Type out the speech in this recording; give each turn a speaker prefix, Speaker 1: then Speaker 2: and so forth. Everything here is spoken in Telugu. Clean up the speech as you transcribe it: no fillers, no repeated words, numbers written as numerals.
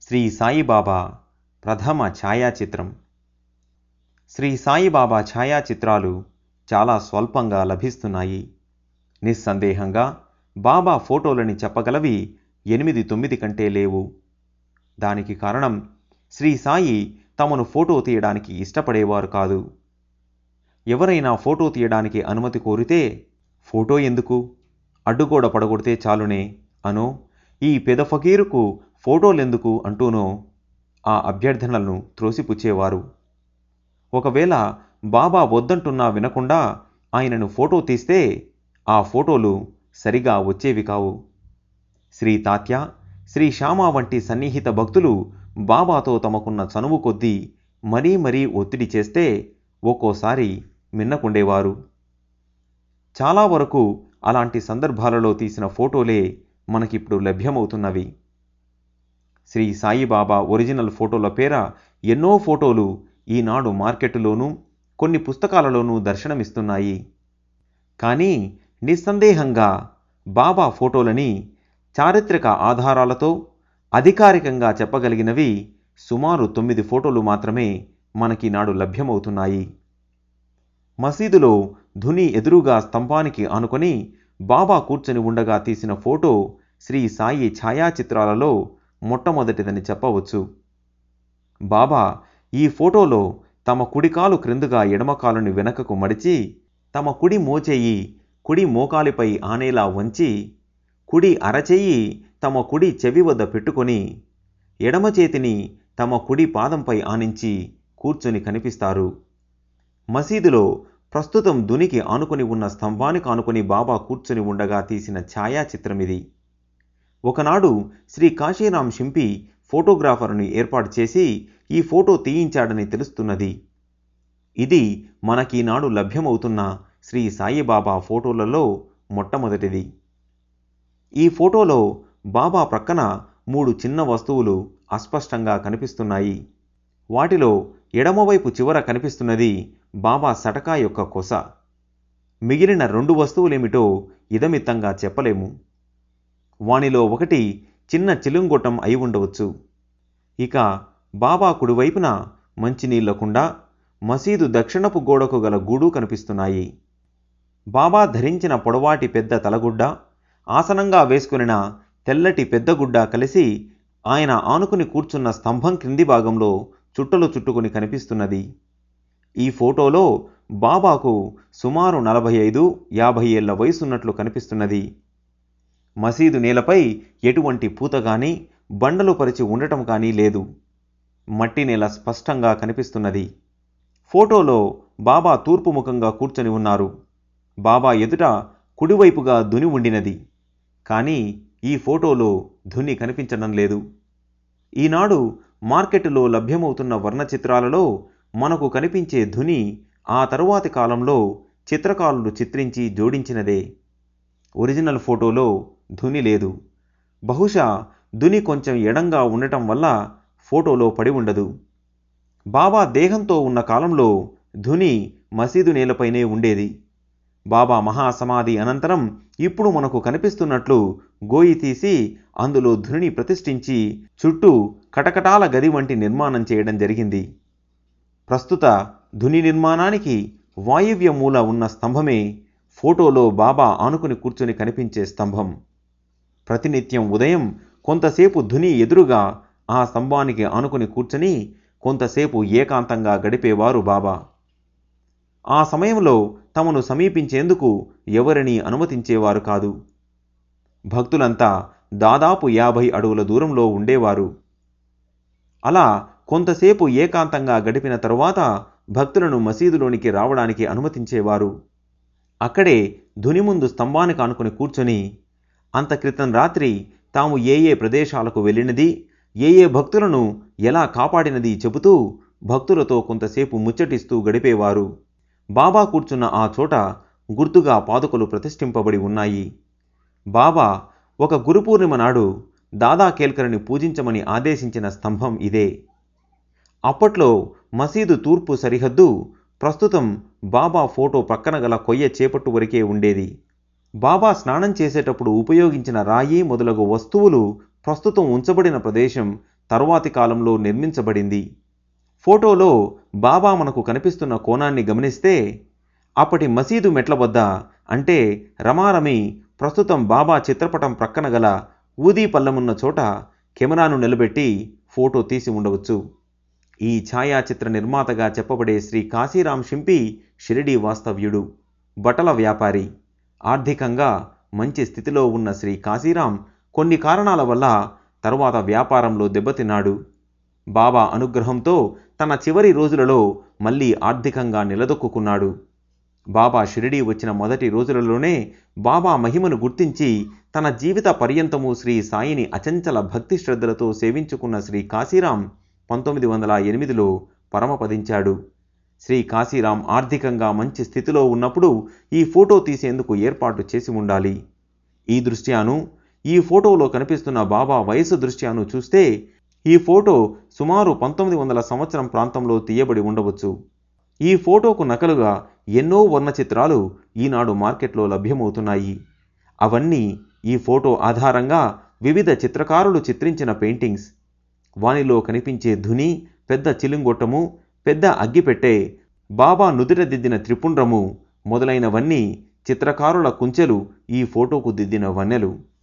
Speaker 1: శ్రీ సాయిబాబా ప్రథమ ఛాయాచిత్రం. శ్రీ సాయిబాబా ఛాయాచిత్రాలు చాలా స్వల్పంగా లభిస్తున్నాయి. నిస్సందేహంగా బాబా ఫోటోలని చెప్పగలవి 8-9 కంటే లేవు. దానికి కారణం శ్రీ సాయి తమను ఫోటో తీయడానికి ఇష్టపడేవారు కాదు. ఎవరైనా ఫోటో తీయడానికి అనుమతి కోరితే ఫోటో ఎందుకు, అడ్డుగోడ పడగొడితే చాలునే అనో, ఈ పెద ఫకీరుకు ఫోటోలెందుకు అంటూనో ఆ అభ్యర్థనలను త్రోసిపుచ్చేవారు. ఒకవేళ బాబా వద్దంటున్నా వినకుండా ఆయనను ఫోటో తీస్తే ఆ ఫోటోలు సరిగా వచ్చేవి కావు. శ్రీ తాత్య, శ్రీ శ్యామ వంటి సన్నిహిత భక్తులు బాబాతో తమకున్న చనువు కొద్దీ మరీ ఒత్తిడి చేస్తే ఒక్కోసారి మిన్నకుండేవారు. చాలా వరకు అలాంటి సందర్భాలలో తీసిన ఫోటోలే మనకిప్పుడు లభ్యమవుతున్నవి. శ్రీ సాయిబాబా ఒరిజినల్ ఫోటోల పేర ఎన్నో ఫోటోలు ఈనాడు మార్కెట్టులోనూ కొన్ని పుస్తకాలలోనూ దర్శనమిస్తున్నాయి. కానీ నిస్సందేహంగా బాబా ఫోటోలని చారిత్రక ఆధారాలతో అధికారికంగా చెప్పగలిగినవి సుమారు 9 ఫోటోలు మాత్రమే మనకినాడు లభ్యమవుతున్నాయి. మసీదులో ధుని ఎదురుగా స్తంభానికి ఆనుకొని బాబా కూర్చొని ఉండగా తీసిన ఫోటో శ్రీ సాయి ఛాయాచిత్రాలలో మొట్టమొదటిదని చెప్పవచ్చు. బాబా ఈ ఫోటోలో తమ కుడికాలు క్రిందుగా ఎడమకాలుని వెనకకు మడిచి, తమ కుడి మోచేయి కుడి మోకాలిపై ఆనేలా వంచి, కుడి అరచేయి తమ కుడి చెవి వద్ద పెట్టుకొని, ఎడమ చేతిని తమ కుడి పాదంపై ఆనించి కూర్చొని కనిపిస్తారు. మసీదులో ప్రస్తుతం దునికి ఆనుకొని ఉన్న స్తంభానికి ఆనుకొని బాబా కూర్చొని ఉండగా తీసిన ఛాయాచిత్రమిది. ఒకనాడు శ్రీ కాశీరాం షింపి ఫోటోగ్రాఫర్ని ఏర్పాటు చేసి ఈ ఫోటో తీయించాడని తెలుస్తున్నది. ఇది మనకీనాడు లభ్యమవుతున్న శ్రీ సాయిబాబా ఫోటోలలో మొట్టమొదటిది. ఈ ఫోటోలో బాబా ప్రక్కన 3 చిన్న వస్తువులు అస్పష్టంగా కనిపిస్తున్నాయి. వాటిలో ఎడమవైపు చివర కనిపిస్తున్నది బాబా సటకా యొక్క కొస. మిగిలిన 2 వస్తువులేమిటో ఇదమిత్తంగా చెప్పలేము. వానిలో ఒకటి చిన్న చిలుంగొట్టం అయి ఉండవచ్చు. ఇక బాబా కుడివైపున మంచినీళ్ల కుండ, మసీదు దక్షిణపు గోడకు గల గూడు కనిపిస్తున్నాయి. బాబా ధరించిన పొడవాటి పెద్ద తలగుడ్డ, ఆసనంగా వేసుకునిన తెల్లటి పెద్ద గుడ్డ కలిసి ఆయన ఆనుకుని కూర్చున్న స్తంభం క్రింది భాగంలో చుట్టలు చుట్టుకుని కనిపిస్తున్నది. ఈ ఫోటోలో బాబాకు సుమారు 45-50 ఏళ్ల వయసున్నట్లు కనిపిస్తున్నది. మసీదు నేలపై ఎటువంటి పూత కానీ బండలు పరిచి ఉండటం కానీ లేదు. మట్టి నేల స్పష్టంగా కనిపిస్తున్నది. ఫోటోలో బాబా తూర్పు ముఖంగా కూర్చొని ఉన్నారు. బాబా ఎదుట కుడివైపుగా దుని ఉండినది. కానీ ఈ ఫోటోలో ధుని కనిపించడం లేదు. ఈనాడు మార్కెటులో లభ్యమవుతున్న వర్ణ చిత్రాలలో మనకు కనిపించే ధుని ఆ తరువాతి కాలంలో చిత్రకారులు చిత్రించి జోడించినదే. ఒరిజినల్ ఫోటోలో ధుని లేదు. బహుశా ధుని కొంచెం ఎడంగా ఉండటం వల్ల ఫోటోలో పడి ఉండదు. బాబా దేహంతో ఉన్న కాలంలో ధుని మసీదు నేలపైనే ఉండేది. బాబా మహాసమాధి అనంతరం ఇప్పుడు మనకు కనిపిస్తున్నట్లు గోయి తీసి అందులో ధునిని ప్రతిష్ఠించి చుట్టూ కటకటాల గది వంటి నిర్మాణం చేయడం జరిగింది. ప్రస్తుత ధుని నిర్మాణానికి వాయువ్య మూల ఉన్న స్తంభమే ఫోటోలో బాబా ఆనుకుని కూర్చొని కనిపించే స్తంభం. ప్రతినిత్యం ఉదయం కొంతసేపు ధుని ఎదురుగా ఆ స్తంభానికి ఆనుకుని కూర్చొని కొంతసేపు ఏకాంతంగా గడిపేవారు బాబా. ఆ సమయంలో తమను సమీపించేందుకు ఎవరినీ అనుమతించేవారు కాదు. భక్తులంతా దాదాపు 50 అడుగుల దూరంలో ఉండేవారు. అలా కొంతసేపు ఏకాంతంగా గడిపిన తరువాత భక్తులను మసీదులోనికి రావడానికి అనుమతించేవారు. అక్కడే ధుని ముందు స్తంభానికి ఆనుకుని కూర్చొని అంత క్రితం రాత్రి తాము ఏ ప్రదేశాలకు వెళ్ళినది, ఏ భక్తులను ఎలా కాపాడినది చెబుతూ భక్తులతో కొంతసేపు ముచ్చటిస్తూ గడిపేవారు. బాబా కూర్చున్న ఆ చోట గుర్తుగా పాదుకలు ప్రతిష్ఠింపబడి ఉన్నాయి. బాబా ఒక గురుపూర్ణిమ నాడు దాదా కేల్కర్ని పూజించమని ఆదేశించిన స్తంభం ఇదే. అప్పట్లో మసీదు తూర్పు సరిహద్దు ప్రస్తుతం బాబా ఫోటో ప్రక్కన గల కొయ్య చేపట్టు వరకే ఉండేది. బాబా స్నానం చేసేటప్పుడు ఉపయోగించిన రాయి మొదలగు వస్తువులు ప్రస్తుతం ఉంచబడిన ప్రదేశం తరువాతి కాలంలో నిర్మించబడింది. ఫోటోలో బాబా మనకు కనిపిస్తున్న కోణాన్ని గమనిస్తే అప్పటి మసీదు మెట్ల వద్ద, అంటే రమారమి ప్రస్తుతం బాబా చిత్రపటం ప్రక్కన గల ఊదీ పల్లెమున్న చోట కెమెరాను నిలబెట్టి ఫోటో తీసి ఉండవచ్చు. ఈ ఛాయాచిత్ర నిర్మాతగా చెప్పబడే శ్రీ కాశీరాం షింపి షిరిడీ వాస్తవ్యుడు, బట్టల వ్యాపారి. ఆర్థికంగా మంచి స్థితిలో ఉన్న శ్రీ కాశీరాం కొన్ని కారణాల వల్ల తరువాత వ్యాపారంలో దెబ్బతిన్నాడు. బాబా అనుగ్రహంతో తన చివరి రోజులలో మళ్ళీ ఆర్థికంగా నిలదొక్కున్నాడు. బాబా షిరిడీ వచ్చిన మొదటి రోజులలోనే బాబా మహిమను గుర్తించి తన జీవిత పర్యంతము శ్రీ సాయిని అచంచల భక్తి శ్రద్ధలతో సేవించుకున్న శ్రీ కాశీరాం 1908లో పరమపదించాడు. శ్రీ కాశీరాం ఆర్థికంగా మంచి స్థితిలో ఉన్నప్పుడు ఈ ఫోటో తీసేందుకు ఏర్పాటు చేసి ఉండాలి. ఈ దృష్ట్యాను ఈ ఫోటోలో కనిపిస్తున్న బాబా వయసు దృష్ట్యాను చూస్తే ఈ ఫోటో సుమారు 1900 సంవత్సరం ప్రాంతంలో తీయబడి ఉండవచ్చు. ఈ ఫోటోకు నకలుగా ఎన్నో వర్ణ చిత్రాలు ఈనాడు మార్కెట్లో లభ్యమవుతున్నాయి. అవన్నీ ఈ ఫోటో ఆధారంగా వివిధ చిత్రకారులు చిత్రించిన పెయింటింగ్స్. వానిలో కనిపించే ధుని, పెద్ద చిలుంగొట్టము, పెద్ద అగ్గిపెట్టె, బాబా నుదుట దిద్దిన త్రిపుండ్రము మొదలైనవన్నీ చిత్రకారుల కుంచెలు ఈ ఫోటోకు దిద్దిన వన్నెలు.